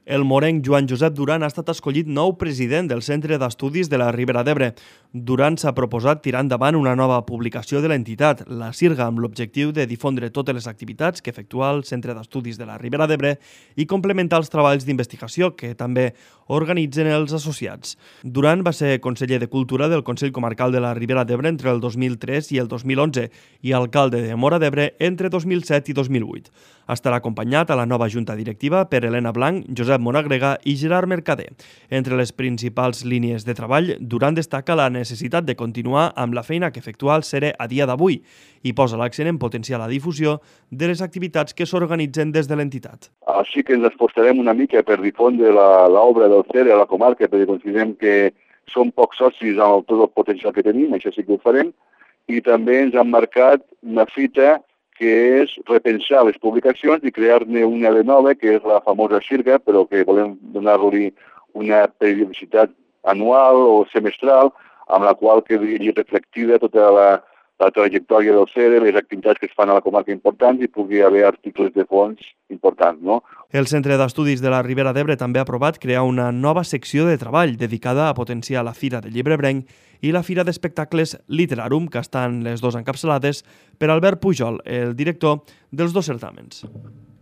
El morenc Joan Josep Duran ha estat escollit nou president del Centre d'Estudis de la Ribera d'Ebre. Duran s'ha proposat tirar endavant una nova publicació de l'entitat, la Sirga, amb l'objectiu de difondre totes les activitats que efectua el Centre d'Estudis de la Ribera d'Ebre i complementar els treballs d'investigació que també organitzen els associats. Duran va ser conseller de Cultura del Consell Comarcal de la Ribera d'Ebre entre el 2003 i el 2011 i alcalde de Móra d'Ebre entre 2007 i 2008. Estarà acompanyat a la nova junta directiva per Helena Blanc, Josep Monagrega i Gerard Mercader. Entre les principals línies de treball, Duran destaca la necessitat de continuar amb la feina que efectua el CERE a dia d'avui i posa l'accent en potenciar la difusió de les activitats que s'organitzen des de l'entitat. Així que ens esforçarem una mica per difondre l'obra del CERE a la comarca, perquè considerem que som pocs socis amb tot el potencial que tenim, això sí que ho farem, i també ens han marcat una fita que és repensar les publicacions i crear-ne una de nova, que és la famosa Sirga, però que volem donar-li una periodicitat anual o semestral, amb la qual quedi reflectida tota la trajectòria del CERE, les activitats que es fan a la comarca importants i pugui haver articles de fons importants, no? El Centre d'Estudis de la Ribera d'Ebre també ha aprovat crear una nova secció de treball dedicada a potenciar la Fira del Llibre Ebrenc i la Fira d'Espectacles Literarum, que estan les dues encapçalades per Albert Pujol, el director dels dos certàmens.